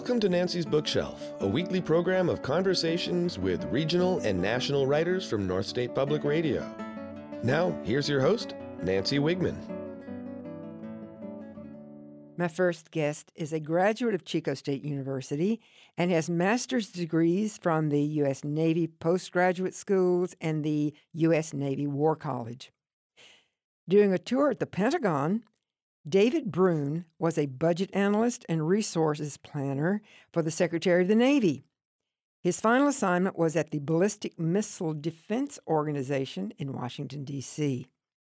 Welcome to Nancy's Bookshelf, a weekly program of conversations with regional and national writers from North State Public Radio. Now, here's your host, Nancy Wigman. My first guest is a graduate of Chico State University and has master's degrees from the U.S. Navy Postgraduate Schools and the U.S. Navy War College. During a tour at the Pentagon, David Brune was a budget analyst and resources planner for the Secretary of the Navy. His final assignment was at the Ballistic Missile Defense Organization in Washington, D.C.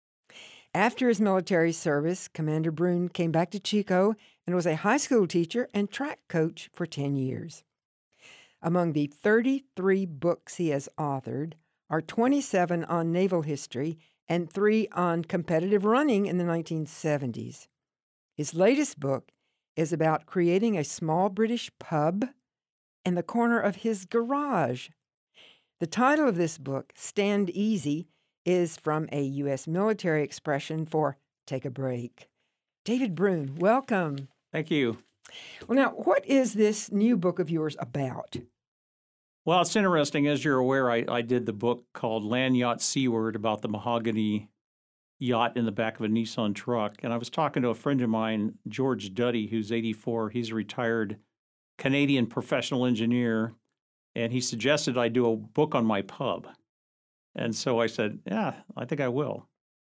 After his military service, Commander Brune came back to Chico and was a high school teacher and track coach for 10 years. Among the 33 books he has authored are 27 on naval history and 3 on competitive running in the 1970s. His latest book is about creating a small British pub in the corner of his garage. The title of this book, Stand Easy, is from a U.S. military expression for take a break. David Brune, welcome. Thank you. Well, now, what is this new book of yours about? Well, it's interesting. As you're aware, I did the book called Land Yacht Seaward about the mahogany yacht in the back of a Nissan truck. And I was talking to a friend of mine, George Duddy, who's 84. He's a retired Canadian professional engineer. And he suggested I do a book on my pub. And so I said, yeah, I think I will.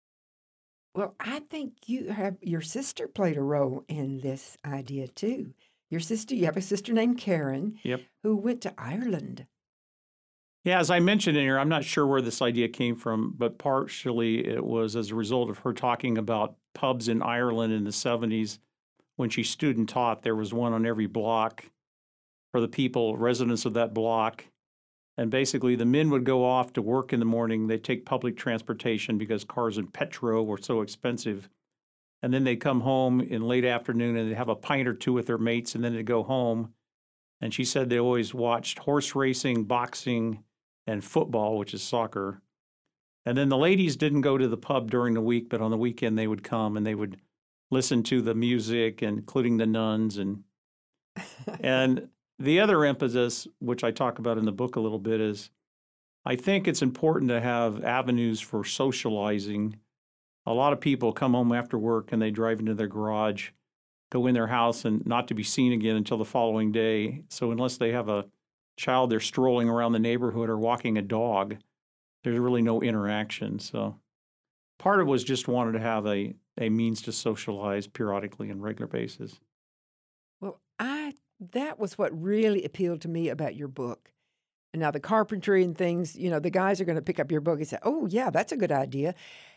Well, I think your sister played a role in this idea, too. You have a sister named Karen, Yep. who went to Ireland. Yeah, as I mentioned in here, I'm not sure where this idea came from, but partially it was as a result of her talking about pubs in Ireland in the 70s. When she student taught, there was one on every block for the people, residents of that block. And basically, the men would go off to work in the morning. They'd take public transportation because cars and petrol were so expensive. And then they'd come home in late afternoon and they'd have a pint or two with their mates, and then they'd go home. And she said they always watched horse racing, boxing, and football, which is soccer. And then the ladies didn't go to the pub during the week, but on the weekend they would come and they would listen to the music, including the nuns. And the other emphasis, which I talk about in the book a little bit, is I think it's important to have avenues for socializing. A lot of people come home after work and they drive into their garage, go in their house, and not to be seen again until the following day. So unless they have a child they're strolling around the neighborhood or walking a dog, there's really no interaction. So part of it was just wanted to have a means to socialize periodically on a regular basis. Well, that was what really appealed to me about your book. And now the carpentry and things, the guys are going to pick up your book and say, oh, yeah, that's a good idea.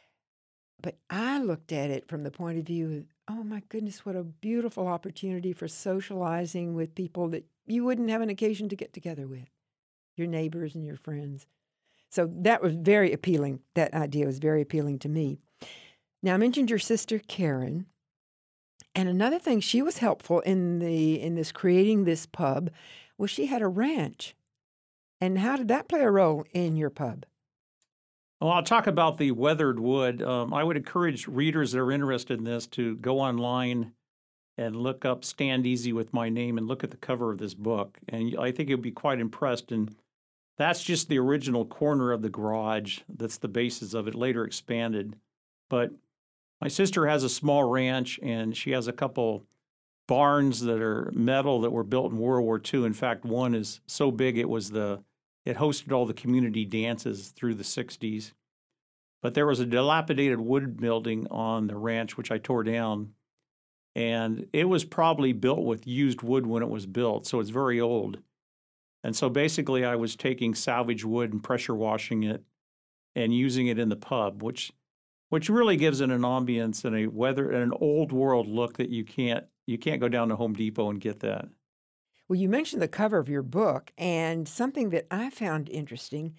But I looked at it from the point of view of, oh, my goodness, what a beautiful opportunity for socializing with people that you wouldn't have an occasion to get together with, your neighbors and your friends. So that was very appealing. That idea was very appealing to me. Now, I mentioned your sister, Karen. And another thing, she was helpful in this creating this pub was she had a ranch. And how did that play a role in your pub? Well, I'll talk about the weathered wood. I would encourage readers that are interested in this to go online and look up Stand Easy with my name and look at the cover of this book. And I think you'll be quite impressed. And that's just the original corner of the garage. That's the basis of it, later expanded. But my sister has a small ranch, and she has a couple barns that are metal that were built in World War II. In fact, one is so big it hosted all the community dances through the 60s. But there was a dilapidated wood building on the ranch, which I tore down. And it was probably built with used wood when it was built, so it's very old. And so basically I was taking salvage wood and pressure washing it and using it in the pub, which really gives it an ambience and an old world look that you can't go down to Home Depot and get that. Well, you mentioned the cover of your book, and something that I found interesting,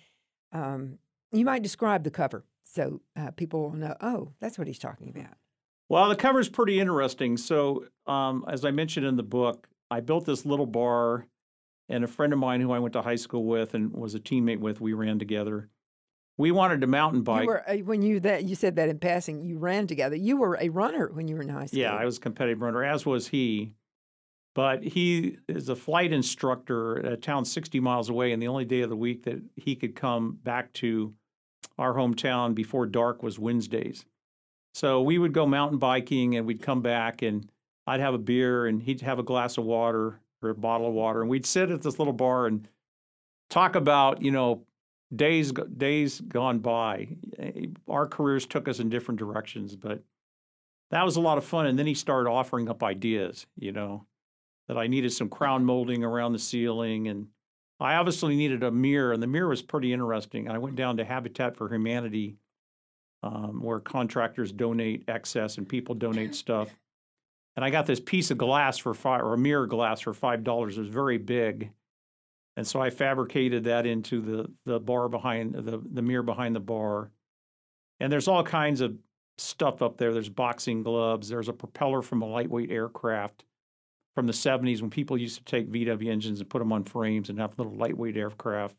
you might describe the cover so people will know, oh, that's what he's talking about. Well, the cover's pretty interesting. So as I mentioned in the book, I built this little bar, and a friend of mine who I went to high school with and was a teammate with, we ran together. We wanted to mountain bike. You said that in passing, you ran together. You were a runner when you were in high school. Yeah, I was a competitive runner, as was he. But he is a flight instructor at a town 60 miles away, and the only day of the week that he could come back to our hometown before dark was Wednesdays. So we would go mountain biking, and we'd come back, and I'd have a beer, and he'd have a glass of water or a bottle of water, and we'd sit at this little bar and talk about, days gone by. Our careers took us in different directions, but that was a lot of fun. And then he started offering up ideas, that I needed some crown molding around the ceiling, and I obviously needed a mirror, and the mirror was pretty interesting. I went down to Habitat for Humanity, where contractors donate excess and people donate stuff. And I got this piece of glass or a mirror glass for $5. It was very big. And so I fabricated that into the bar behind the mirror behind the bar. And there's all kinds of stuff up there. There's boxing gloves. There's a propeller from a lightweight aircraft from the 70s when people used to take VW engines and put them on frames and have little lightweight aircraft.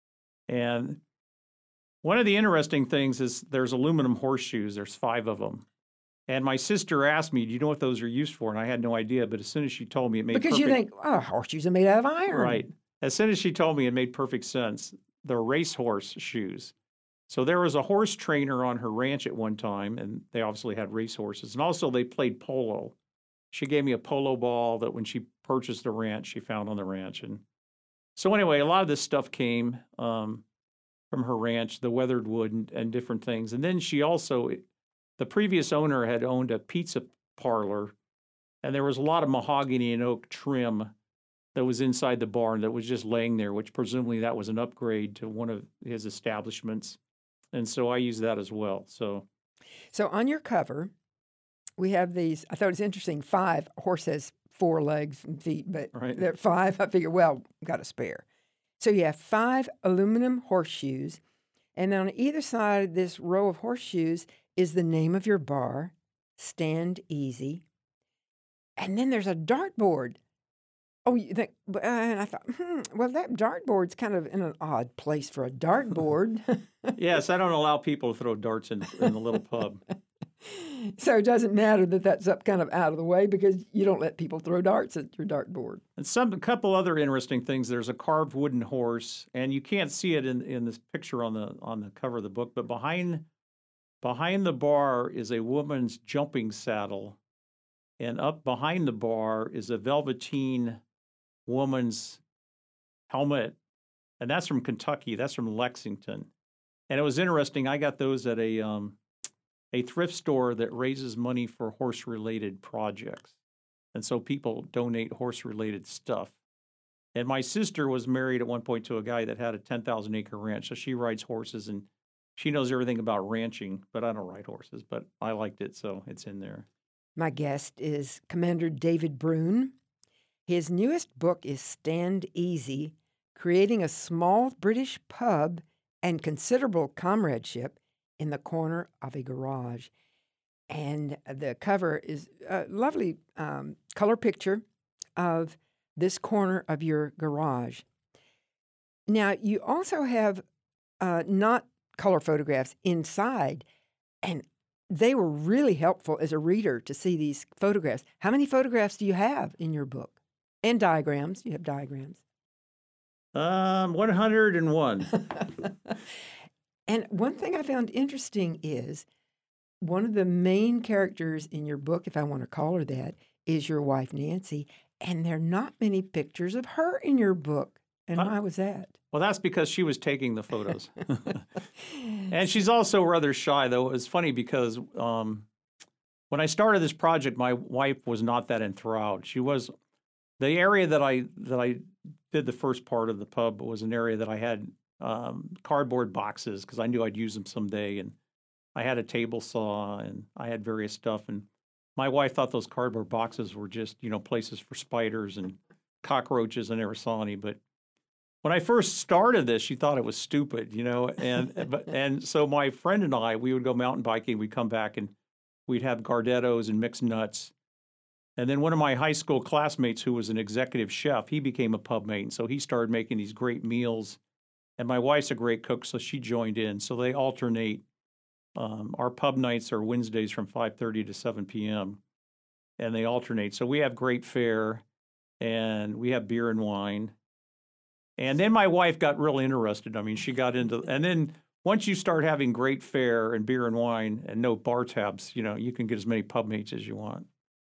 And one of the interesting things is there's aluminum horseshoes. There's 5 of them. And my sister asked me, do you know what those are used for? And I had no idea. But as soon as she told me, it made Because you think, horseshoes are made out of iron. Right. As soon as she told me, it made perfect sense. They're racehorse shoes. So there was a horse trainer on her ranch at one time, and they obviously had racehorses. And also they played polo. She gave me a polo ball that when she purchased the ranch, she found on the ranch. And so anyway, a lot of this stuff came from her ranch, the weathered wood and different things. And then she also, the previous owner had owned a pizza parlor, and there was a lot of mahogany and oak trim that was inside the barn that was just laying there, which presumably that was an upgrade to one of his establishments. And so I used that as well. So on your cover, we have these, I thought it was interesting, 5. Horse has 4 legs and feet, but there are 5. I figured, got a spare. So you have 5 aluminum horseshoes, and on either side of this row of horseshoes is the name of your bar, Stand Easy. And then there's a dartboard. Oh, and I thought, that dartboard's kind of in an odd place for a dartboard. Yes, I don't allow people to throw darts in the little pub. So it doesn't matter that that's up kind of out of the way because you don't let people throw darts at your dartboard. And a couple other interesting things. There's a carved wooden horse, and you can't see it in this picture on the cover of the book, but behind the bar is a woman's jumping saddle, and up behind the bar is a velveteen woman's helmet, and that's from Kentucky. That's from Lexington. And it was interesting. I got those at a thrift store that raises money for horse-related projects. And so people donate horse-related stuff. And my sister was married at one point to a guy that had a 10,000-acre ranch. So she rides horses, and she knows everything about ranching, but I don't ride horses. But I liked it, so it's in there. My guest is Commander David Brune. His newest book is Stand Easy, Creating a Small British Pub and Considerable Comradeship in the Corner of a Garage. And the cover is a lovely color picture of this corner of your garage. Now, you also have not color photographs inside, and they were really helpful as a reader to see these photographs. How many photographs do you have in your book? And diagrams. You have diagrams. 101. And one thing I found interesting is one of the main characters in your book, if I want to call her that, is your wife, Nancy. And there are not many pictures of her in your book. And why was that? Well, that's because she was taking the photos. And she's also rather shy, though. It was funny because when I started this project, my wife was not that enthralled. She was... The area that I did the first part of the pub was an area that I had cardboard boxes because I knew I'd use them someday, and I had a table saw and I had various stuff. And my wife thought those cardboard boxes were just places for spiders and cockroaches. I never saw any. But when I first started this, she thought it was stupid, And so my friend and I, we would go mountain biking. We'd come back and we'd have Gardettos and mixed nuts. And then one of my high school classmates who was an executive chef, he became a pub mate. And so he started making these great meals. And my wife's a great cook, so she joined in. So they alternate. Our pub nights are Wednesdays from 5:30 to 7 p.m. And they alternate. So we have great fare. and we have beer and wine. And then my wife got real interested. I mean, she got into, and then once you start having great fare and beer and wine and no bar tabs, you can get as many pub mates as you want.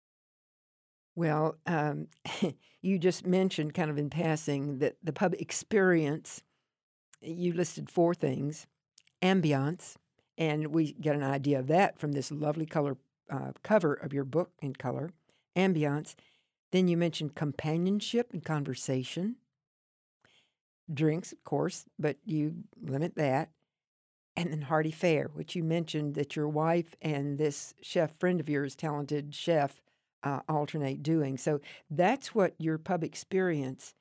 Well, you just mentioned kind of in passing that the pub experience, you listed 4 things: ambiance, and we get an idea of that from this lovely color cover of your book in color, ambiance. Then you mentioned companionship and conversation. Drinks, of course, but you limit that. And then hearty fare, which you mentioned that your wife and this chef friend of yours, talented chef, alternate doing. So that's what your pub experience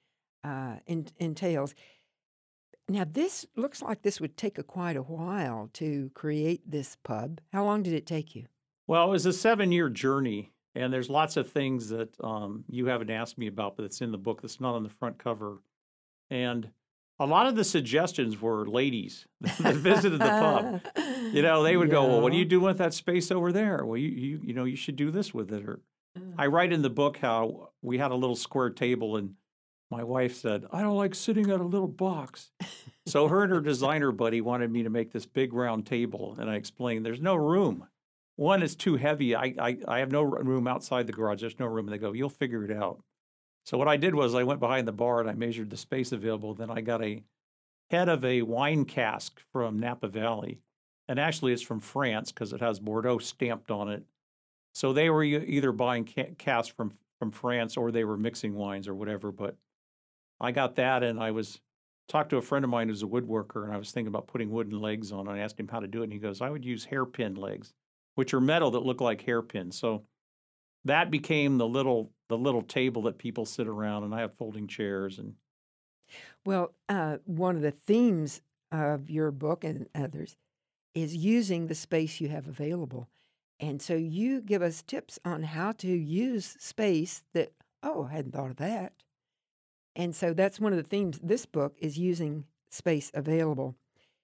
entails. Now, this looks like this would take quite a while to create this pub. How long did it take you? Well, it was a 7-year journey, and there's lots of things that you haven't asked me about, but it's in the book that's not on the front cover. And a lot of the suggestions were ladies that visited the pub. They would go, well, what are you doing with that space over there? Well, you should do this with it. Or I write in the book how we had a little square table, and my wife said, I don't like sitting at a little box. So her and her designer buddy wanted me to make this big round table, and I explained there's no room. One, it's too heavy. I have no room outside the garage. There's no room. And they go, you'll figure it out. So what I did was I went behind the bar and I measured the space available. Then I got a head of a wine cask from Napa Valley. And actually it's from France because it has Bordeaux stamped on it. So they were either buying casks from France or they were mixing wines or whatever. But I got that, and I talked to a friend of mine who's a woodworker, and I was thinking about putting wooden legs on. I asked him how to do it, and he goes, I would use hairpin legs, which are metal that look like hairpins. So that became the little table that people sit around, and I have folding chairs. And well, one of the themes of your book and others is using the space you have available. And so you give us tips on how to use space that, I hadn't thought of that. And so that's one of the themes. This book is using space available.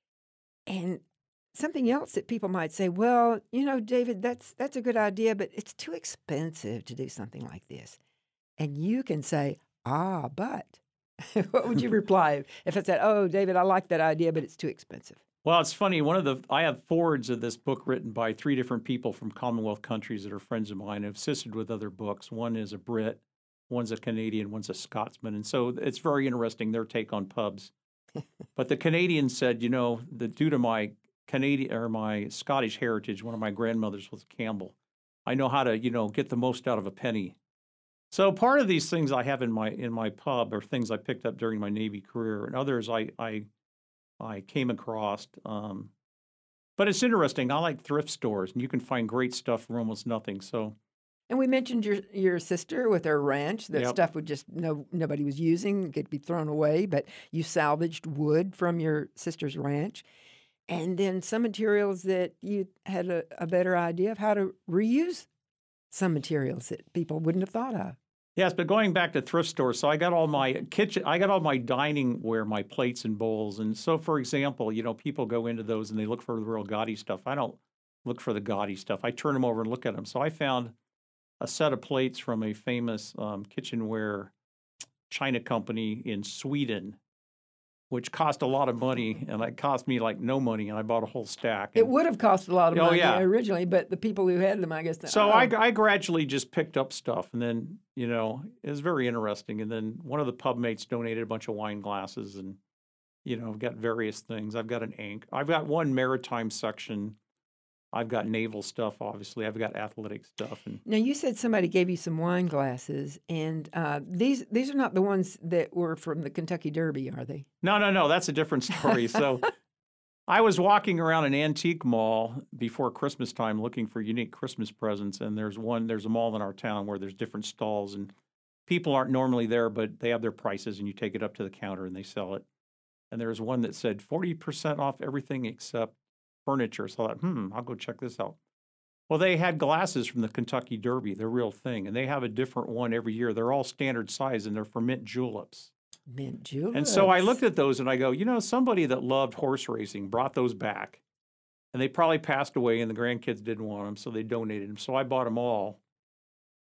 And something else that people might say, well, David, that's a good idea, but it's too expensive to do something like this. And you can say, but what would you reply if I said, David, I like that idea, but it's too expensive? Well, it's funny. I have forwards of this book written by 3 different people from Commonwealth countries that are friends of mine who have assisted with other books. One is a Brit, one's a Canadian, one's a Scotsman. And so it's very interesting, their take on pubs. But the Canadian said, that due to my Canadian or my Scottish heritage, one of my grandmothers was Campbell, I know how to, get the most out of a penny. So part of these things I have in my pub are things I picked up during my Navy career, and others I came across. But it's interesting. I like thrift stores, and you can find great stuff for almost nothing. So. And we mentioned your sister with her ranch. That Yep. stuff would just nobody was using, could be thrown away, but you salvaged wood from your sister's ranch. And then some materials that you had a better idea of how to reuse some materials that people wouldn't have thought of. Yes, but going back to thrift stores, so I got all my dining ware, my plates and bowls. And so, for example, people go into those and they look for the real gaudy stuff. I don't look for the gaudy stuff. I turn them over and look at them. So I found a set of plates from a famous kitchenware China company in Sweden, which cost a lot of money, and it cost me like no money, and I bought a whole stack. It would have cost a lot of money yeah. originally, but the people who had them, I guess. So I gradually just picked up stuff, and then, it was very interesting. And then one of the pub mates donated a bunch of wine glasses, and, I've got various things. I've got an ink. I've got one maritime section. I've got naval stuff, obviously. I've got athletic stuff. And now, you said somebody gave you some wine glasses, and these are not the ones that were from the Kentucky Derby, are they? No. That's a different story. So I was walking around an antique mall before Christmas time looking for unique Christmas presents, and there's a mall in our town where there's different stalls, and people aren't normally there, but they have their prices, and you take it up to the counter, and they sell it. And there's one that said 40% off everything except furniture. So I thought, I'll go check this out. Well, they had glasses from the Kentucky Derby, the real thing, and they have a different one every year. They're all standard size, and they're for mint juleps. Mint juleps. And so I looked at those, and I go, somebody that loved horse racing brought those back, and they probably passed away, and the grandkids didn't want them, so they donated them. So I bought them all.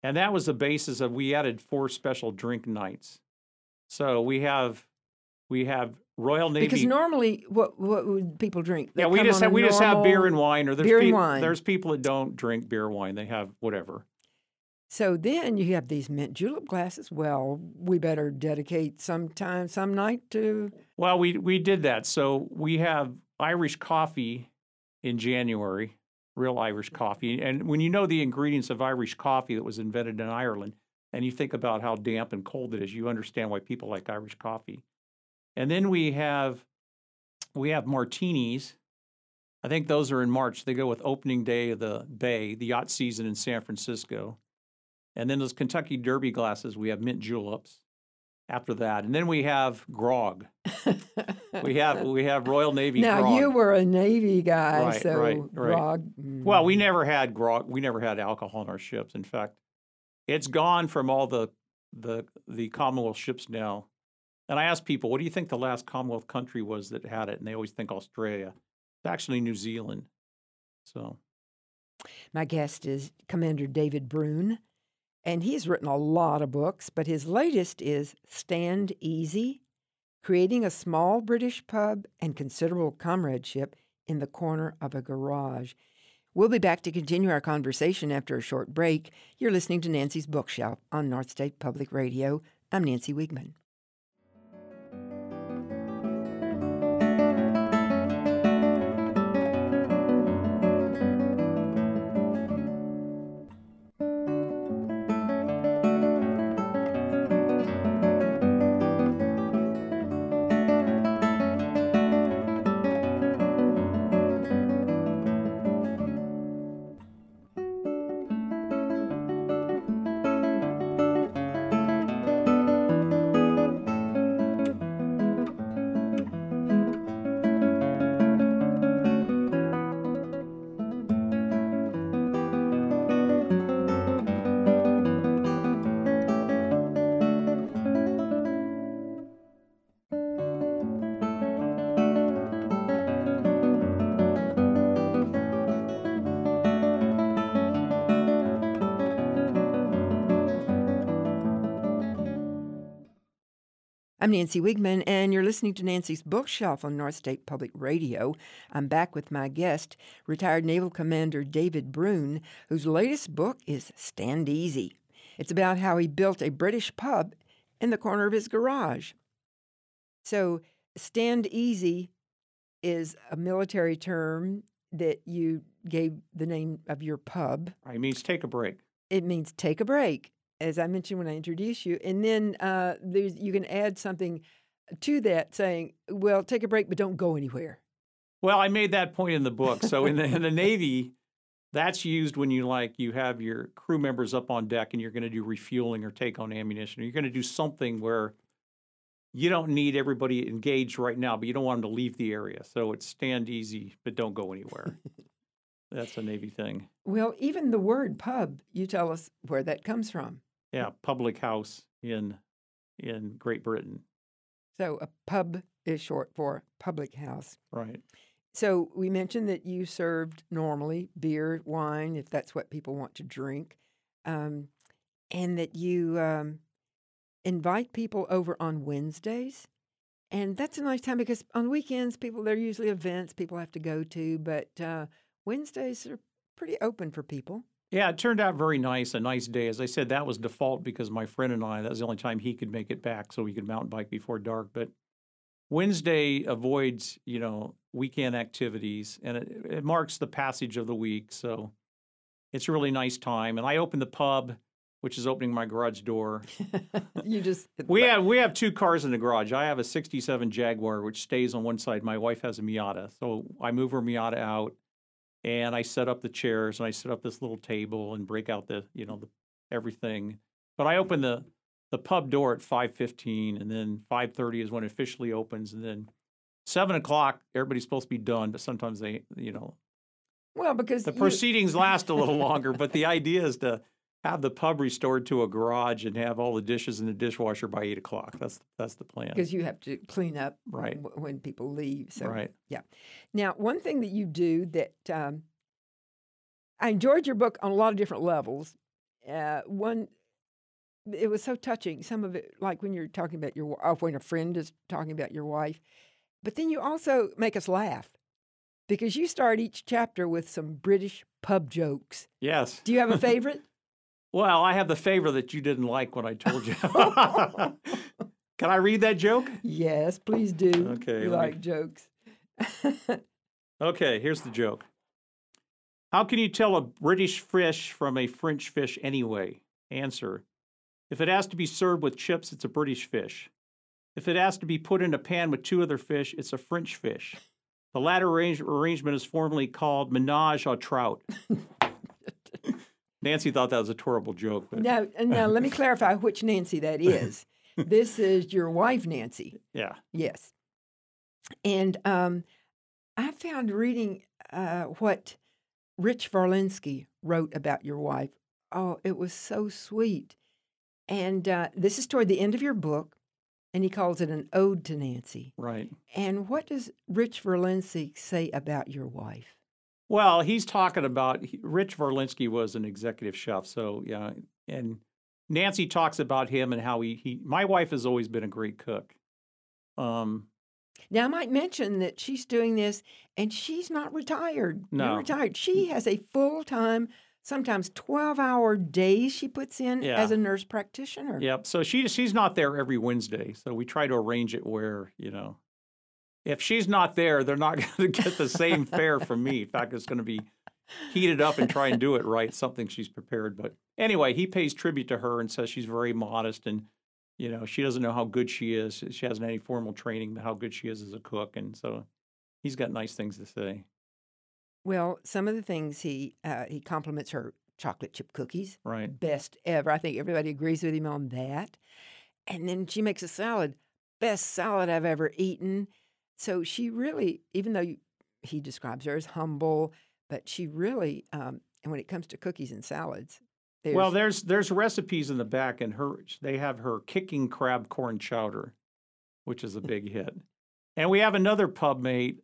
And that was the basis of, we added 4 special drink nights. So we have Royal Navy. Because normally, what would people drink? Yeah, we just have beer and wine, or there's people that don't drink beer and wine. They have whatever. So then you have these mint julep glasses. Well, we better dedicate some night to. Well, we did that. So we have Irish coffee in January, real Irish coffee. And when you know the ingredients of Irish coffee that was invented in Ireland, and you think about how damp and cold it is, you understand why people like Irish coffee. And then we have martinis. I think those are in March. They go with opening day of the Bay, the yacht season in San Francisco. And then those Kentucky Derby glasses, we have mint juleps after that. And then we have grog. we have Royal Navy grog. Now, you were a Navy guy, right, so right. grog. Well, we never had grog. We never had alcohol on our ships. In fact, it's gone from all the Commonwealth ships now. And I ask people, what do you think the last Commonwealth country was that had it? And they always think Australia. It's actually New Zealand. So, my guest is Commander David Brune, and he's written a lot of books, but his latest is Stand Easy, Creating a Small British Pub and Considerable Comradeship in the Corner of a Garage. We'll be back to continue our conversation after a short break. You're listening to Nancy's Bookshelf on North State Public Radio. I'm Nancy Wiegman. I'm Nancy Wiegman, and you're listening to Nancy's Bookshelf on North State Public Radio. I'm back with my guest, retired Naval Commander David Brune, whose latest book is Stand Easy. It's about how he built a British pub in the corner of his garage. So, Stand Easy is a military term that you gave the name of your pub. It means take a break. It means take a break, as I mentioned when I introduced you. And then you can add something to that saying, well, take a break, but don't go anywhere. Well, I made that point in the book. So in the Navy, that's used when you have your crew members up on deck and you're going to do refueling or take on ammunition. Or you're going to do something where you don't need everybody engaged right now, but you don't want them to leave the area. So it's stand easy, but don't go anywhere. That's a Navy thing. Well, even the word pub, you tell us where that comes from. Yeah, public house in Great Britain. So a pub is short for public house. Right. So we mentioned that you served normally beer, wine, if that's what people want to drink, and that you invite people over on Wednesdays. And that's a nice time because on weekends, there are usually events people have to go to, but Wednesdays are pretty open for people. Yeah, it turned out very nice, a nice day. As I said, that was default because my friend and I, that was the only time he could make it back so we could mountain bike before dark. But Wednesday avoids, weekend activities, and it marks the passage of the week. So it's a really nice time. And I opened the pub, which is opening my garage door. We have 2 cars in the garage. I have a 67 Jaguar, which stays on one side. My wife has a Miata. So I move her Miata out. And I set up the chairs, and I set up this little table and break out the everything. But I open the pub door at 5:15, and then 5:30 is when it officially opens, and then 7 o'clock everybody's supposed to be done. But sometimes they, well, because the proceedings last a little longer. But the idea is to have the pub restored to a garage and have all the dishes in the dishwasher by 8 o'clock. That's the plan. Because you have to clean up right when people leave. So, right. Yeah. Now, one thing that you do that I enjoyed your book on a lot of different levels, one, it was so touching. Some of it, like when you're talking about when a friend is talking about your wife, but then you also make us laugh because you start each chapter with some British pub jokes. Yes. Do you have a favorite? Well, I have the favor that you didn't like when I told you. Can I read that joke? Yes, please do. Okay. You like jokes. Okay, here's the joke. How can you tell a British fish from a French fish anyway? Answer. If it has to be served with chips, it's a British fish. If it has to be put in a pan with two other fish, it's a French fish. The latter arrangement is formally called menage a trout. Nancy thought that was a terrible joke. But... Now, let me clarify which Nancy that is. This is your wife, Nancy. Yeah. Yes. And I found reading what Rich Varlinsky wrote about your wife. Oh, it was so sweet. And this is toward the end of your book, and he calls it an ode to Nancy. Right. And what does Rich Varlinsky say about your wife? Well, he's talking about, Rich Varlinsky was an executive chef, so yeah, and Nancy talks about him and how my wife has always been a great cook. Now, I might mention that she's doing this, and she's not retired. No. Not retired. She has a full-time, sometimes 12-hour days she puts in as a nurse practitioner. Yep. So she's not there every Wednesday. So we try to arrange it where, if she's not there, they're not going to get the same fare from me. In fact, it's going to be heated up and try and do it right, something she's prepared. But anyway, he pays tribute to her and says she's very modest and, she doesn't know how good she is. She hasn't any formal training, how good she is as a cook. And so he's got nice things to say. Well, some of the things he compliments her chocolate chip cookies. Right. Best ever. I think everybody agrees with him on that. And then she makes a salad. Best salad I've ever eaten. So she really, even though he describes her as humble, but she really, and when it comes to cookies and salads, there's recipes in the back, and they have her kicking crab corn chowder, which is a big hit. And we have another pub mate.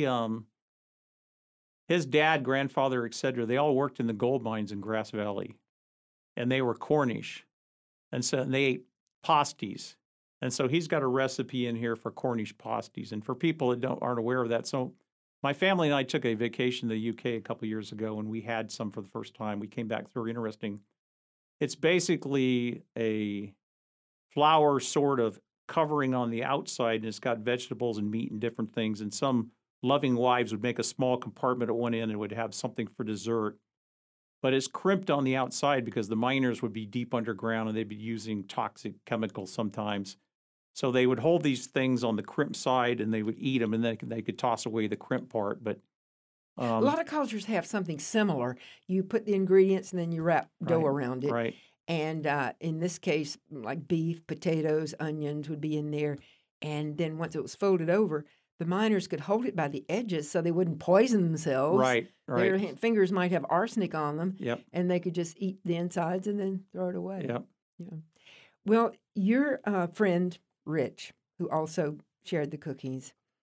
His dad, grandfather, etc. They all worked in the gold mines in Grass Valley, and they were Cornish, and so they ate pasties. And so he's got a recipe in here for Cornish pasties. And for people that aren't aware of that, so my family and I took a vacation to the UK a couple of years ago, and we had some for the first time. We came back through interesting. It's basically a flour sort of covering on the outside, and it's got vegetables and meat and different things. And some loving wives would make a small compartment at one end and would have something for dessert. But it's crimped on the outside because the miners would be deep underground and they'd be using toxic chemicals sometimes. So they would hold these things on the crimp side and they would eat them, and then they could toss away the crimp part. But a lot of cultures have something similar. You put the ingredients and then you wrap dough around it. Right. And in this case, like beef, potatoes, onions would be in there. And then once it was folded over, the miners could hold it by the edges so they wouldn't poison themselves. Right. Their fingers might have arsenic on them. Yep. And they could just eat the insides and then throw it away. Yep. Yeah. Well, your friend, Rich, who also shared the cooking,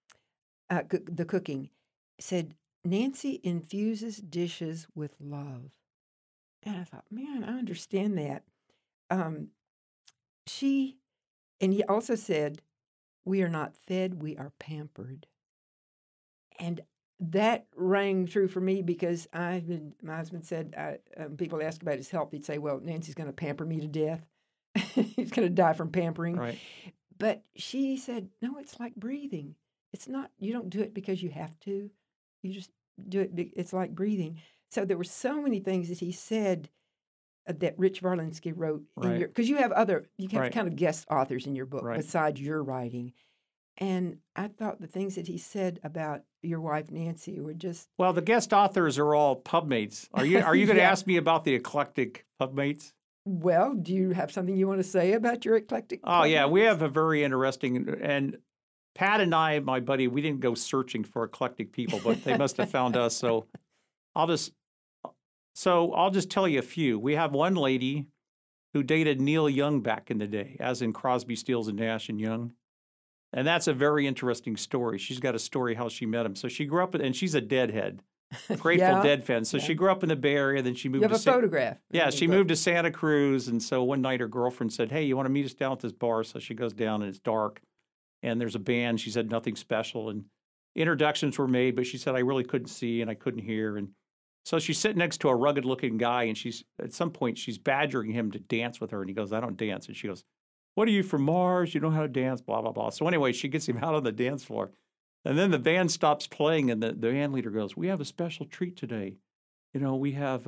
said, Nancy infuses dishes with love. And I thought, man, I understand that. And he also said, we are not fed, we are pampered. And that rang true for me because my husband said, people ask about his health, he'd say, well, Nancy's going to pamper me to death. He's going to die from pampering. Right. But she said, no, it's like breathing. It's not, you don't do it because you have to. You just do it. It's like breathing. So there were so many things that he said that Rich Varlinsky wrote in your, because you have kind of guest authors in your book besides your writing. And I thought the things that he said about your wife, Nancy, were just... Well, the guest authors are all pub mates. Are you going to ask me about the eclectic pub mates? Well, do you have something you want to say about your eclectic? Oh, yeah. We have a very interesting, and Pat and I, my buddy, we didn't go searching for eclectic people, but they must have found us. So I'll just tell you a few. We have one lady who dated Neil Young back in the day, as in Crosby, Stills, and Nash and Young. And that's a very interesting story. She's got a story how she met him. So she grew up, and she's a deadhead. Grateful Yeah. Dead fan. So she grew up in the Bay Area, then she moved You have to a photograph. Yeah, she moved to Santa Cruz, and so one night her girlfriend said, "Hey, you want to meet us down at this bar?" So she goes down, and it's dark, and there's a band. She said nothing special, and introductions were made, but she said I really couldn't see and I couldn't hear, and so she's sitting next to a rugged-looking guy, and she's at some point she's badgering him to dance with her, and he goes, "I don't dance," and she goes, "What are you from Mars? You know how to dance?" Blah blah blah. So anyway, she gets him out on the dance floor, and then the band stops playing, and the band leader goes, "We have a special treat today. We have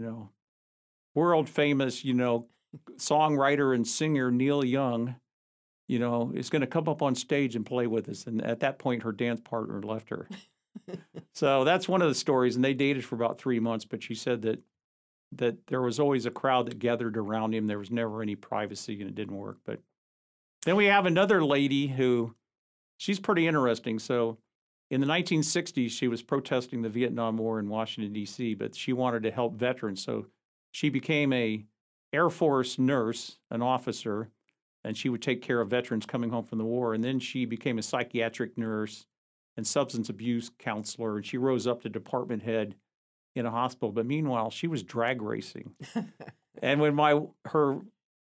world famous, songwriter and singer Neil Young, is going to come up on stage and play with us." And at that point, her dance partner left her. So that's one of the stories. And they dated for about 3 months. But she said that there was always a crowd that gathered around him. There was never any privacy, and it didn't work. But then we have another lady who, she's pretty interesting. So in the 1960s, she was protesting the Vietnam War in Washington, D.C., but she wanted to help veterans. So she became a Air Force nurse, an officer, and she would take care of veterans coming home from the war. And then she became a psychiatric nurse and substance abuse counselor, and she rose up to department head in a hospital. But meanwhile, she was drag racing. And when her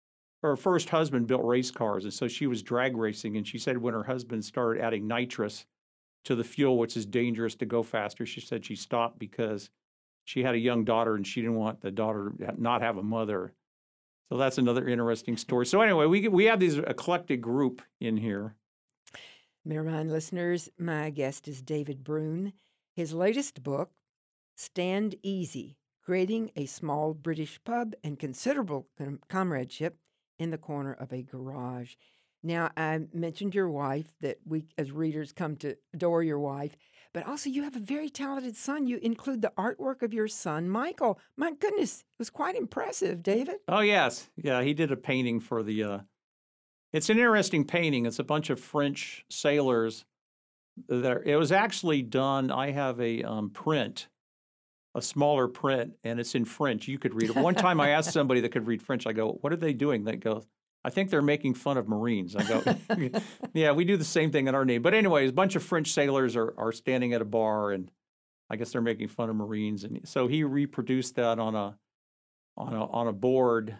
first husband built race cars, and so she was drag racing, and she said when her husband started adding nitrous to the fuel, which is dangerous to go faster, she said she stopped because she had a young daughter and she didn't want the daughter to not have a mother. So that's another interesting story. So anyway, we have this eclectic group in here. May I remind listeners, my guest is David Brune. His latest book, Stand Easy, Creating a Small British Pub and Considerable Comradeship in the Corner of a Garage. Now, I mentioned your wife, that we as readers come to adore your wife, but also you have a very talented son. You include the artwork of your son, Michael. My goodness, it was quite impressive, David. Oh, yes. Yeah, he did a painting for it's an interesting painting. It's a bunch of French sailors. It was actually done, I have a print, a smaller print, and it's in French. You could read it. One time I asked somebody that could read French, I go, "What are they doing?" They go, "I think they're making fun of Marines." I go, "Yeah, we do the same thing in our name." But anyways, a bunch of French sailors are standing at a bar, and I guess they're making fun of Marines. And so he reproduced that on a board.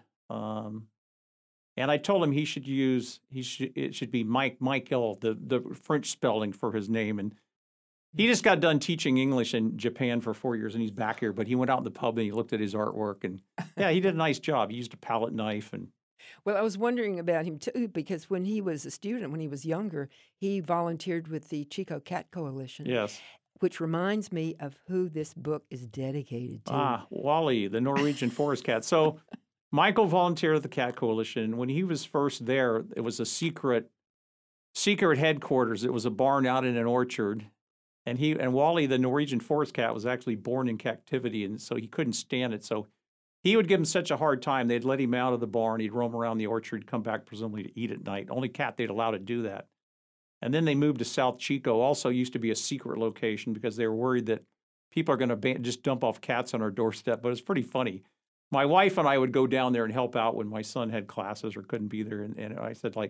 And I told him it should be Michael, the French spelling for his name. And he just got done teaching English in Japan for 4 years, and he's back here. But he went out in the pub and he looked at his artwork, and yeah, he did a nice job. He used a palette knife and. Well, I was wondering about him, too, because when he was a student, when he was younger, he volunteered with the Chico Cat Coalition. Yes. Which reminds me of who this book is dedicated to. Wally, the Norwegian forest cat. So Michael volunteered at the Cat Coalition. When he was first there, it was a secret headquarters. It was a barn out in an orchard. And Wally, the Norwegian forest cat, was actually born in captivity, and so he couldn't stand it. So he would give him such a hard time. They'd let him out of the barn. He'd roam around the orchard, come back presumably to eat at night. Only cat they'd allow to do that. And then they moved to South Chico, also used to be a secret location because they were worried that people are going to just dump off cats on our doorstep. But it's pretty funny. My wife and I would go down there and help out when my son had classes or couldn't be there. And I said,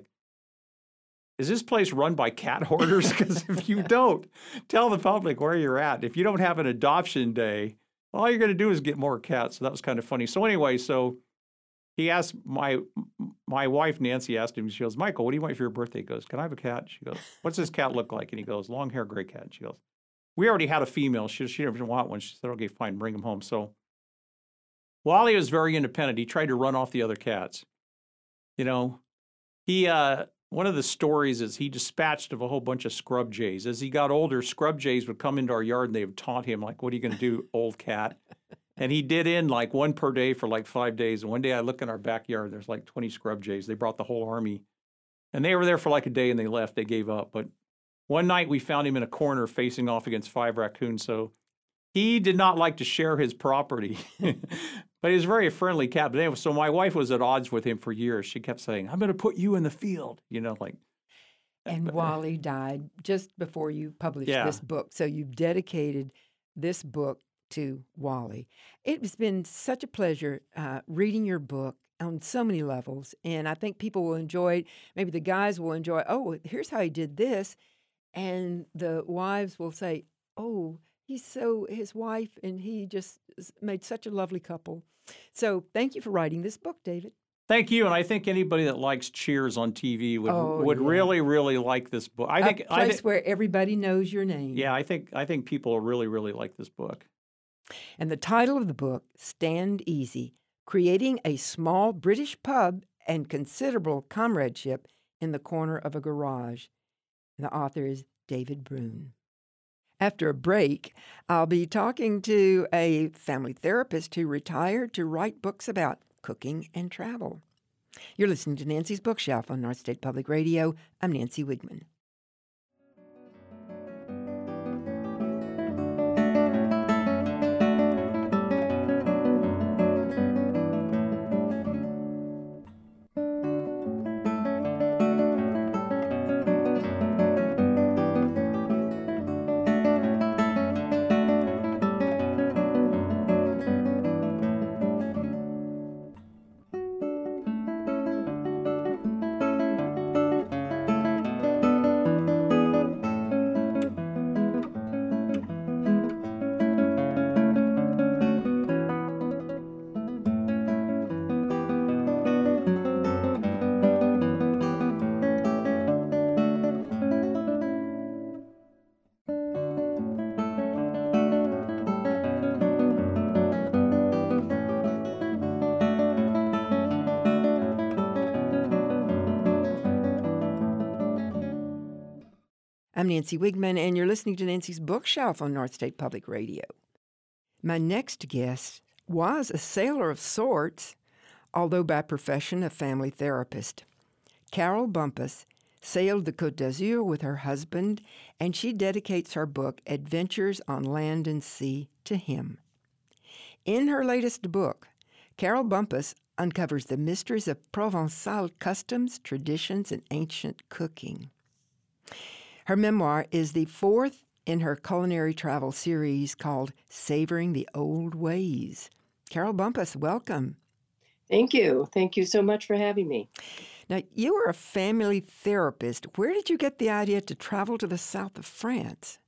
is this place run by cat hoarders? Because if you don't, tell the public where you're at. If you don't have an adoption day, all you're going to do is get more cats. So that was kind of funny. So anyway, he asked my wife, Nancy, asked him, she goes, "Michael, what do you want for your birthday?" He goes, "Can I have a cat?" She goes, "What's this cat look like?" And he goes, "Long hair, gray cat." And she goes, "We already had a female. She didn't want one." She said, "Okay, fine, bring him home." So Wally was very independent. He tried to run off the other cats. One of the stories is he dispatched of a whole bunch of scrub jays. As he got older, scrub jays would come into our yard and they would taunt him, like, "What are you going to do, old cat?" And he did in one per day for 5 days. And one day I look in our backyard, there's 20 scrub jays. They brought the whole army. And they were there for a day and they left. They gave up. But one night we found him in a corner facing off against 5 raccoons. So he did not like to share his property. But he was a very friendly cat. But anyway, so my wife was at odds with him for years. She kept saying, "I'm going to put you in the field," And Wally died just before you published this book. So you've dedicated this book to Wally. It's been such a pleasure reading your book on so many levels. And I think people will enjoy it. Maybe the guys will enjoy, "Oh, here's how he did this." And the wives will say, "Oh, his wife and he just made such a lovely couple. So thank you for writing this book, David. Thank you, and I think anybody that likes Cheers on TV would yeah. really, really like this book. A place where everybody knows your name. Yeah, I think people will really, really like this book. And the title of the book, Stand Easy, Creating a Small British Pub and Considerable Comradeship in the Corner of a Garage. And the author is David Brune. After a break, I'll be talking to a family therapist who retired to write books about cooking and travel. You're listening to Nancy's Bookshelf on North State Public Radio. I'm Nancy Wigman. I'm Nancy Wigman, and you're listening to Nancy's Bookshelf on North State Public Radio. My next guest was a sailor of sorts, although by profession a family therapist. Carol Bumpus sailed the Côte d'Azur with her husband, and she dedicates her book, Adventures on Land and Sea, to him. In her latest book, Carol Bumpus uncovers the mysteries of Provençal customs, traditions, and ancient cooking. Her memoir is the fourth in her culinary travel series called Savoring the Old Ways. Carol Bumpus, welcome. Thank you. Thank you so much for having me. Now, you are a family therapist. Where did you get the idea to travel to the south of France?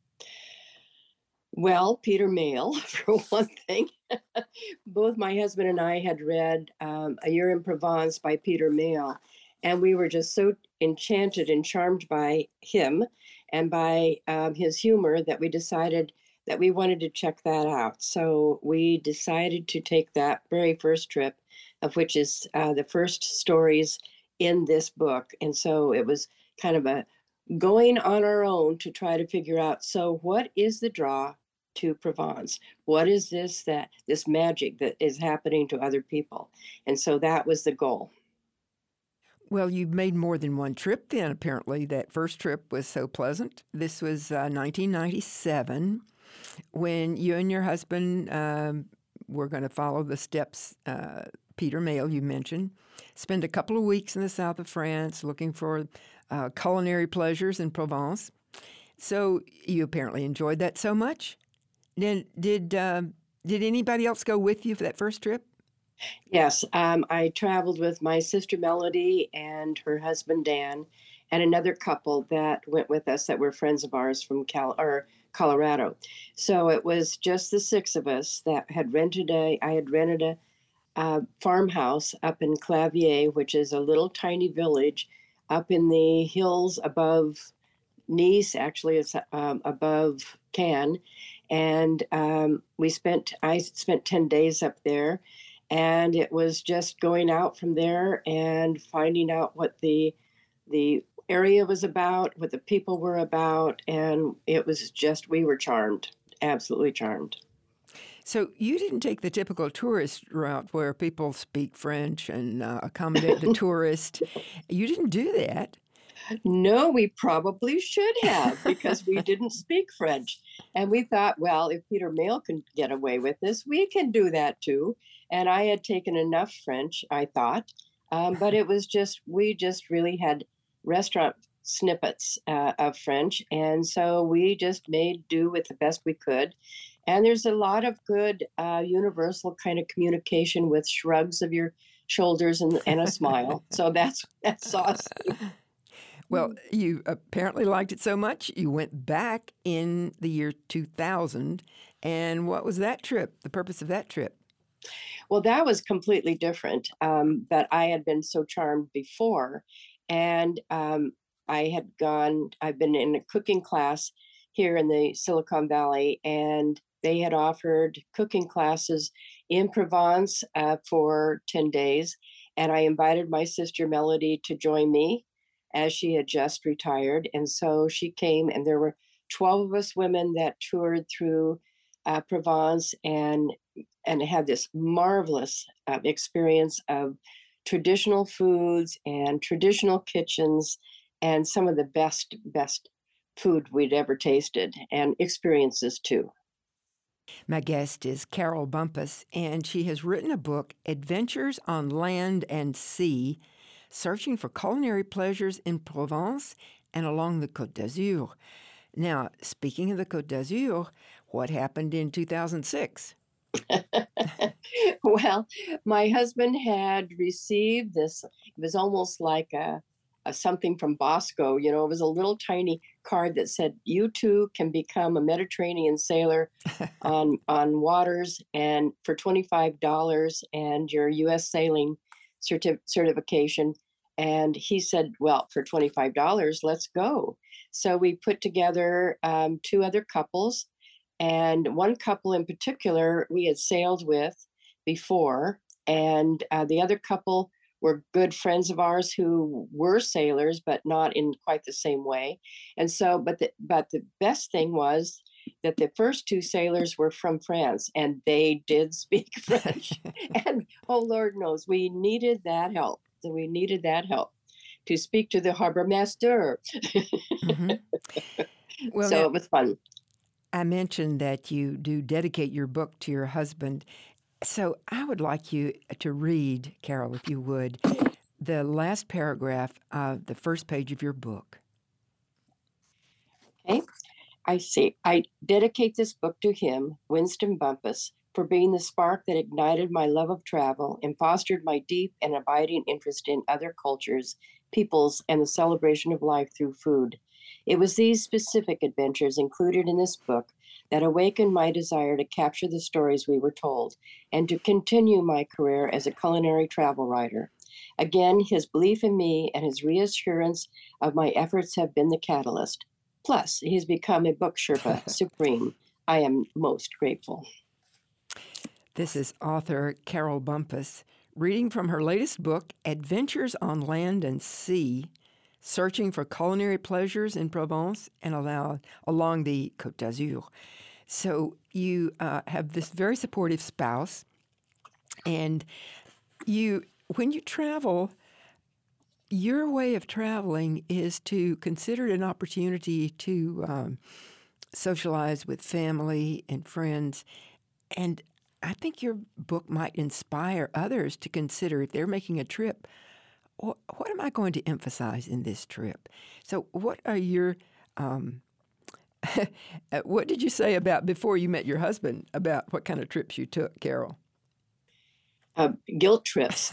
Well, Peter Mayle, for one thing. Both my husband and I had read A Year in Provence by Peter Mayle, and we were just so enchanted and charmed by him and by his humor that we decided that we wanted to check that out. So we decided to take that very first trip, of which is the first stories in this book. And so it was kind of a going on our own to try to figure out, so what is the draw to Provence? What is this magic that is happening to other people? And so that was the goal. Well, you've made more than one trip then, apparently. That first trip was so pleasant. This was 1997 when you and your husband were going to follow the steps Peter Mayle, you mentioned, spend a couple of weeks in the south of France looking for culinary pleasures in Provence. So you apparently enjoyed that so much. Then did anybody else go with you for that first trip? Yes, I traveled with my sister Melody and her husband Dan, and another couple that went with us that were friends of ours from Colorado. So it was just the six of us that had rented a farmhouse up in Clavier, which is a little tiny village up in the hills above Nice. Actually, it's above Cannes, and I spent 10 days up there. And it was just going out from there and finding out what the area was about, what the people were about. And it was just, we were charmed, absolutely charmed. So you didn't take the typical tourist route where people speak French and accommodate the tourist. You didn't do that. No, we probably should have, because we didn't speak French. And we thought, well, if Peter Mayle can get away with this, we can do that too. And I had taken enough French, I thought. But it was we just really had restaurant snippets of French. And so we just made do with the best we could. And there's a lot of good universal kind of communication with shrugs of your shoulders and a smile. So that's awesome. Well, you apparently liked it so much, you went back in the year 2000. And what was that trip, the purpose of that trip? Well, that was completely different. But I had been so charmed before, and I've been in a cooking class here in the Silicon Valley, and they had offered cooking classes in Provence for 10 days. And I invited my sister Melody to join me as she had just retired. And so she came, and there were 12 of us women that toured through Provence and had this marvelous experience of traditional foods and traditional kitchens and some of the best food we'd ever tasted and experiences too. My guest is Carol Bumpus, and she has written a book, Adventures on Land and Sea, Searching for Culinary Pleasures in Provence and Along the Côte d'Azur. Now, speaking of the Côte d'Azur, what happened in 2006? Well, my husband had received this. It was almost like a something from Bosco. You know, it was a little tiny card that said, "You too can become a Mediterranean sailor on waters, and for $25, and your U.S. sailing certification." And he said, "Well, for $25, let's go." So we put together two other couples, and one couple in particular we had sailed with before, and the other couple were good friends of ours who were sailors, but not in quite the same way. And so, but the best thing was that the first two sailors were from France, and they did speak French. And oh, Lord knows, we needed that help. So we needed that help to speak to the harbor master. Mm-hmm. Well, So now, it was fun. I mentioned that you do dedicate your book to your husband. So I would like you to read, Carol, if you would, the last paragraph of the first page of your book. Okay, I see. I dedicate this book to him, Winston Bumpus, for being the spark that ignited my love of travel and fostered my deep and abiding interest in other cultures, peoples, and the celebration of life through food. It was these specific adventures included in this book that awakened my desire to capture the stories we were told and to continue my career as a culinary travel writer. Again, his belief in me and his reassurance of my efforts have been the catalyst. Plus, he's become a book Sherpa supreme. I am most grateful. This is author Carol Bumpus reading from her latest book, Adventures on Land and Sea, Searching for Culinary Pleasures in Provence and along the Côte d'Azur. So you have this very supportive spouse, and when you travel, your way of traveling is to consider it an opportunity to socialize with family and friends. And I think your book might inspire others to consider, if they're making a trip, what am I going to emphasize in this trip? So what are your what did you say about before you met your husband about what kind of trips you took, Carol? Guilt trips.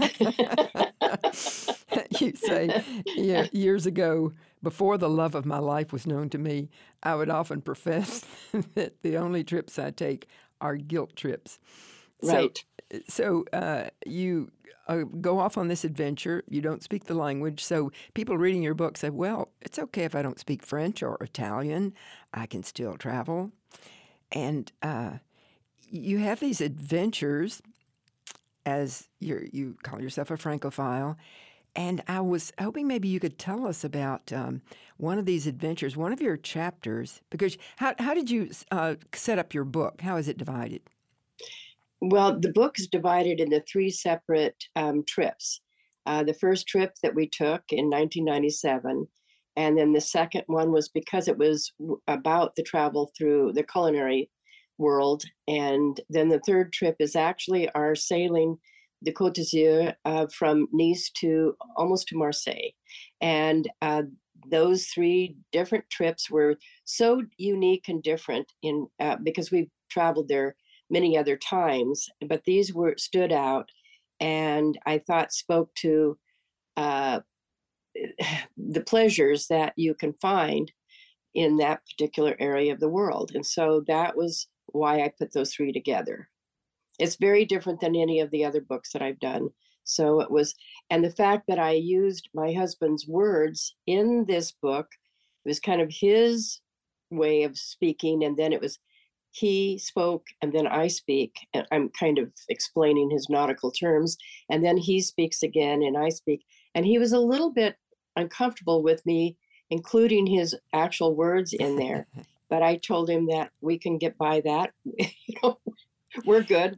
You say, years ago, before the love of my life was known to me, I would often profess that the only trips I take are guilt trips. Right. So you go off on this adventure. You don't speak the language. So people reading your book say, well, it's okay if I don't speak French or Italian. I can still travel. And you have these adventures, as you call yourself a Francophile. And I was hoping maybe you could tell us about one of these adventures, one of your chapters, because how did you set up your book? How is it divided? Well, the book is divided into three separate trips. The first trip that we took in 1997, and then the second one was because it was about the travel through the culinary world. And then the third trip is actually our sailing the Côte d'Azur from Nice to almost to Marseille. And those three different trips were so unique and different because we've traveled there many other times, but these stood out, and I thought spoke to the pleasures that you can find in that particular area of the world. And so that was why I put those three together. It's very different than any of the other books that I've done. So it was, and the fact that I used my husband's words in this book, it was kind of his way of speaking. And then it was he spoke and then I speak. And I'm kind of explaining his nautical terms. And then he speaks again and I speak. And he was a little bit uncomfortable with me including his actual words in there. But I told him that we can get by that. We're good.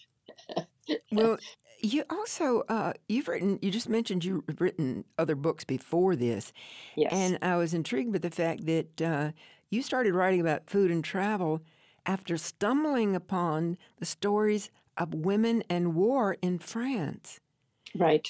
Well, you also you just mentioned you've written other books before this. Yes. And I was intrigued with the fact that you started writing about food and travel after stumbling upon the stories of women and war in France. Right.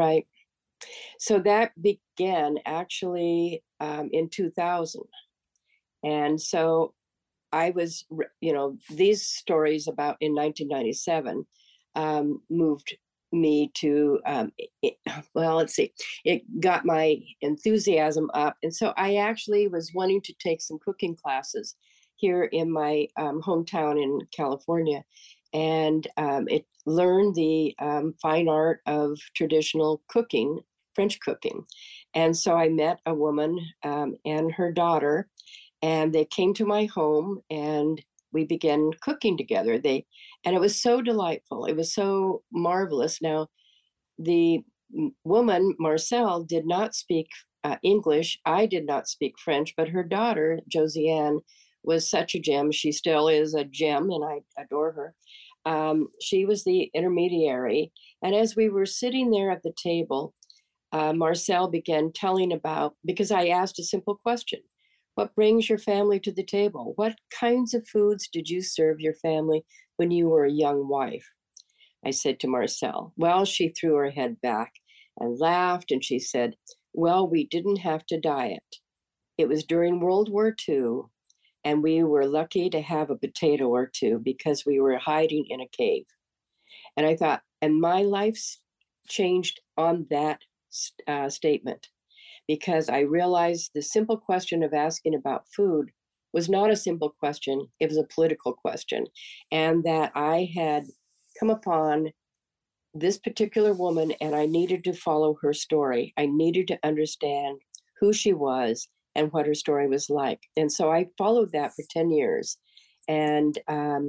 So that began actually in 2000. And so I was, these stories about in 1997 moved me to, let's see, it got my enthusiasm up. And so I actually was wanting to take some cooking classes here in my hometown in California. And it learned the fine art of traditional cooking, French cooking. And so I met a woman and her daughter, and they came to my home and we began cooking together. And it was so delightful. It was so marvelous. Now, the woman, Marcel, did not speak English. I did not speak French, but her daughter, Josiane, was such a gem. She still is a gem, and I adore her. She was the intermediary. And as we were sitting there at the table, Marcel began telling about, because I asked a simple question: what brings your family to the table? What kinds of foods did you serve your family when you were a young wife? I said to Marcel. Well, she threw her head back and laughed, and she said, well, we didn't have to diet. It was during World War II, and we were lucky to have a potato or two because we were hiding in a cave. And I thought, and my life's changed on that statement, because I realized the simple question of asking about food was not a simple question, it was a political question. And that I had come upon this particular woman and I needed to follow her story. I needed to understand who she was and what her story was like. And so I followed that for 10 years. And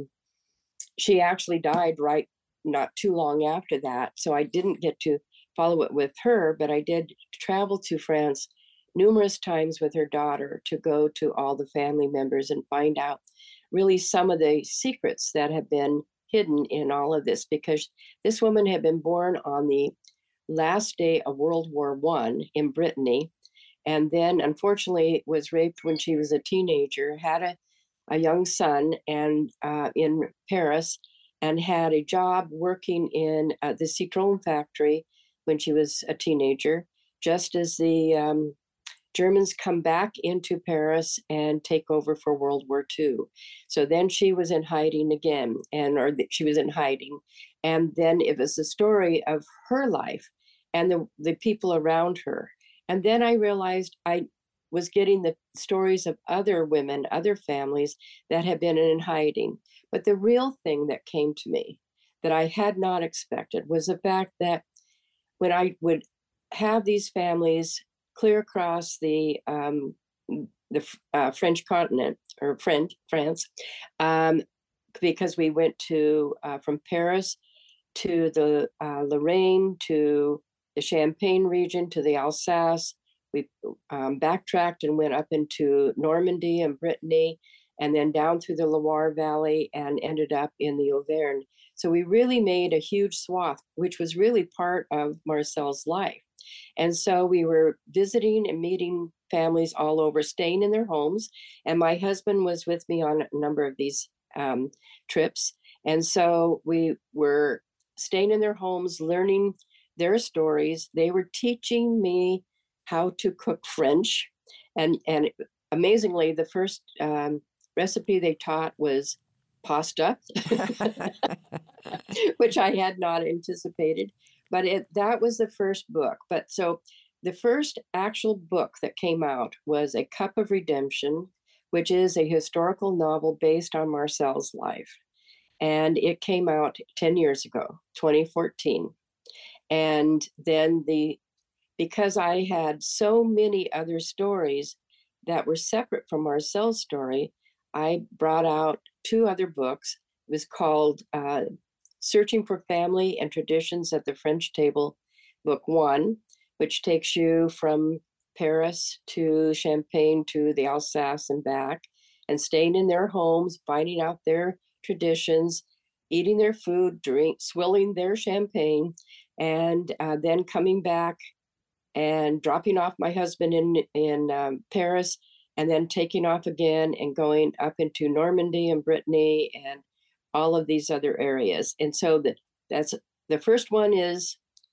she actually died not too long after that. So I didn't get to follow it with her, but I did travel to France numerous times with her daughter to go to all the family members and find out really some of the secrets that have been hidden in all of this, because this woman had been born on the last day of World War I in Brittany, and then unfortunately was raped when she was a teenager, had a young son and in Paris, and had a job working in the Citroën factory when she was a teenager, just as the Germans come back into Paris and take over for World War II. So then she was in hiding again, she was in hiding. And then it was the story of her life and the people around her. And then I realized I was getting the stories of other women, other families that had been in hiding. But the real thing that came to me that I had not expected was the fact that when I would have these families clear across the French continent, or France, because we went to from Paris to the Lorraine, to the Champagne region, to the Alsace. We backtracked and went up into Normandy and Brittany, and then down through the Loire Valley and ended up in the Auvergne. So we really made a huge swath, which was really part of Marcel's life. And so we were visiting and meeting families all over, staying in their homes. And my husband was with me on a number of these trips. And so we were staying in their homes, learning their stories. They were teaching me how to cook French. And amazingly, the first recipe they taught was pasta, which I had not anticipated. But that was the first book. But so the first actual book that came out was A Cup of Redemption, which is a historical novel based on Marcel's life. And it came out 10 years ago, 2014. And then because I had so many other stories that were separate from Marcel's story, I brought out 2 other books. It was called Searching for Family and Traditions at the French Table, Book 1, which takes you from Paris to Champagne to the Alsace and back, and staying in their homes, finding out their traditions, eating their food, swilling their champagne, and then coming back and dropping off my husband in Paris, and then taking off again and going up into Normandy and Brittany and all of these other areas. And so that's the first one is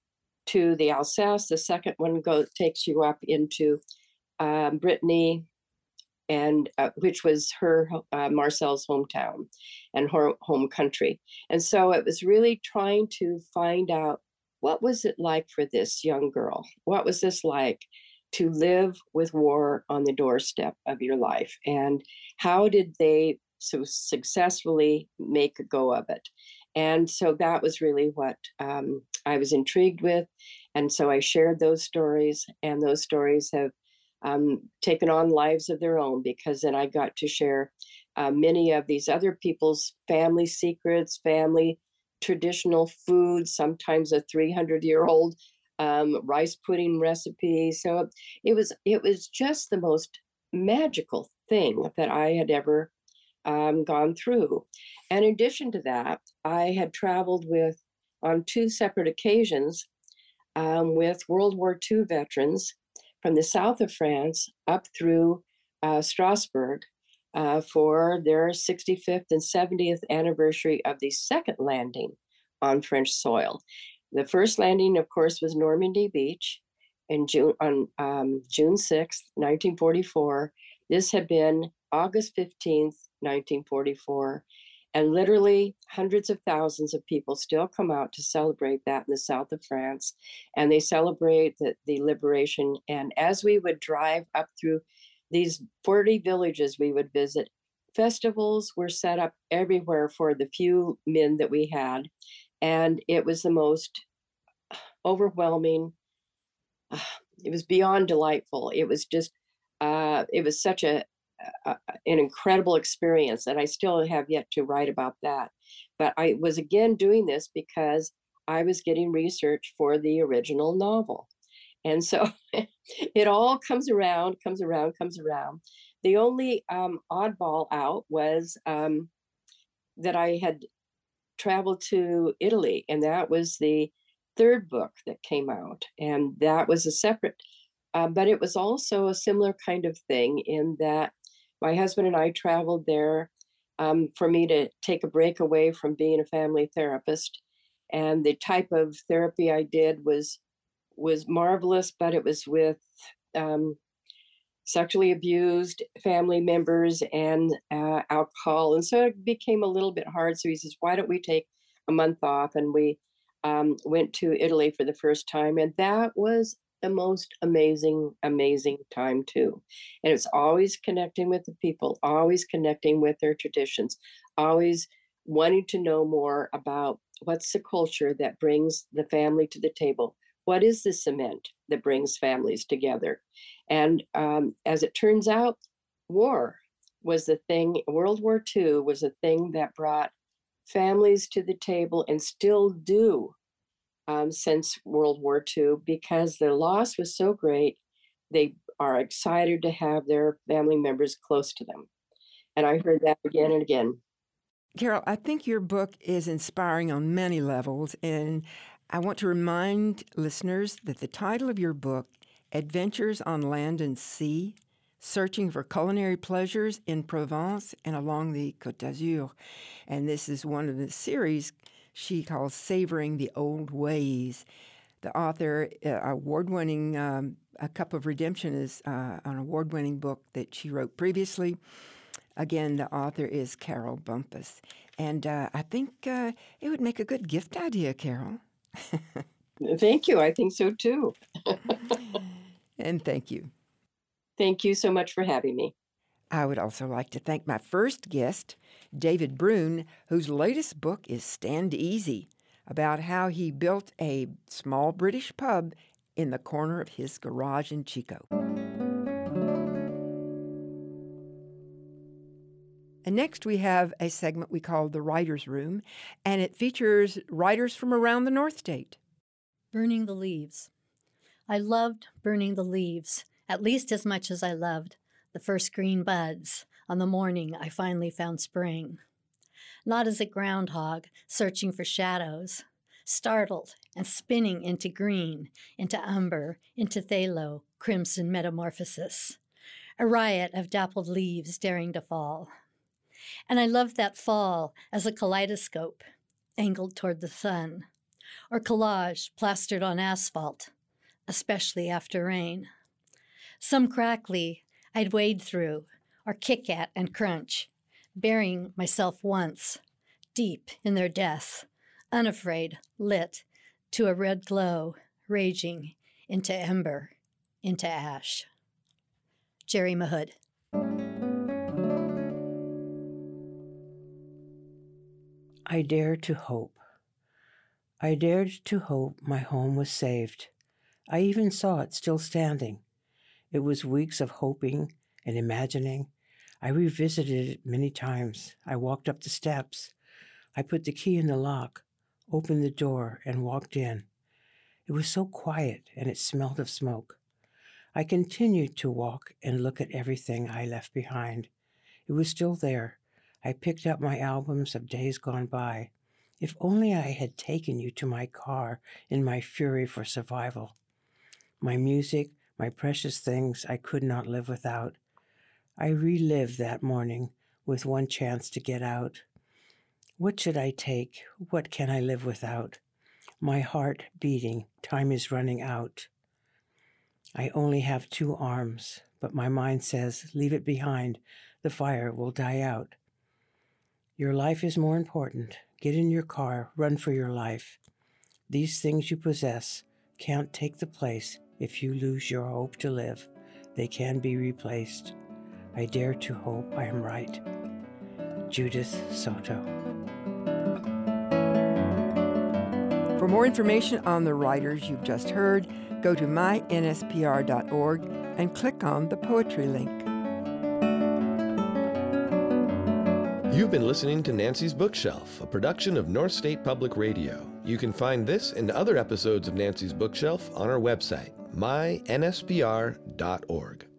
to the Alsace. The second one takes you up into Brittany, and which was her Marcel's hometown and her home country. And so it was really trying to find out, what was it like for this young girl? What was this like to live with war on the doorstep of your life? And how did they so successfully make a go of it? And so that was really what I was intrigued with. And so I shared those stories, and those stories have taken on lives of their own, because then I got to share many of these other people's family secrets, family traditional foods, sometimes a 300-year-old rice pudding recipe. So it was just the most magical thing that I had ever gone through. And in addition to that, I had traveled on 2 separate occasions with World War II veterans from the south of France up through Strasbourg for their 65th and 70th anniversary of the second landing on French soil. The first landing, of course, was Normandy Beach on June 6th, 1944. This had been August 15th, 1944. And literally hundreds of thousands of people still come out to celebrate that in the south of France. And they celebrate the liberation. And as we would drive up through these 40 villages we would visit, festivals were set up everywhere for the few men that we had. And it was the most overwhelming. It was beyond delightful. It was just, it was such an incredible experience, and I still have yet to write about that. But I was again doing this because I was getting research for the original novel. And so it all comes around. The only oddball out was that I had traveled to Italy, and that was the 3rd book that came out. And that was a separate, but it was also a similar kind of thing in that my husband and I traveled there for me to take a break away from being a family therapist. And the type of therapy I did was marvelous, but it was with sexually abused family members and alcohol. And so it became a little bit hard. So he says, why don't we take a month off? And we went to Italy for the first time. And that was the most amazing time too. And it's always connecting with the people, always connecting with their traditions, always wanting to know more about what's the culture that brings the family to the table. What is the cement that brings families together? And as it turns out, war was the thing. World War II was a thing that brought families to the table, and still do since World War II, because the loss was so great. They are excited to have their family members close to them. And I heard that again and again. Carol, I think your book is inspiring on many levels, and I want to remind listeners that the title of your book, Adventures on Land and Sea, Searching for Culinary Pleasures in Provence and Along the Côte d'Azur. And this is one of the series she calls Savoring the Old Ways. The author, award-winning, A Cup of Redemption is an award-winning book that she wrote previously. Again, the author is Carol Bumpus. And I think it would make a good gift idea, Carol. Thank you. I think so too. And thank you. Thank you so much for having me. I would also like to thank my first guest, David Brune, whose latest book is Stand Easy, about how he built a small British pub in the corner of his garage in Chico. And next we have a segment we call The Writer's Room, and it features writers from around the North State. Burning the leaves. I loved burning the leaves, at least as much as I loved the first green buds on the morning I finally found spring. Not as a groundhog searching for shadows, startled and spinning into green, into umber, into phthalo, crimson metamorphosis. A riot of dappled leaves daring to fall. And I loved that fall as a kaleidoscope, angled toward the sun, or collage plastered on asphalt, especially after rain. Some crackly I'd wade through, or kick at and crunch, burying myself once, deep in their death, unafraid, lit to a red glow, raging into ember, into ash. Jerry Mahood. I dared to hope. I dared to hope my home was saved. I even saw it still standing. It was weeks of hoping and imagining. I revisited it many times. I walked up the steps. I put the key in the lock, opened the door, and walked in. It was so quiet, and it smelled of smoke. I continued to walk and look at everything I left behind. It was still there. I picked up my albums of days gone by. If only I had taken you to my car in my fury for survival. My music, my precious things I could not live without. I relived that morning with one chance to get out. What should I take? What can I live without? My heart beating, time is running out. I only have 2 arms, but my mind says, leave it behind. The fire will die out. Your life is more important. Get in your car, run for your life. These things you possess can't take the place if you lose your hope to live. They can be replaced. I dare to hope I am right. Judith Soto. For more information on the writers you've just heard, go to mynspr.org and click on the poetry link. You've been listening to Nancy's Bookshelf, a production of North State Public Radio. You can find this and other episodes of Nancy's Bookshelf on our website, mynspr.org.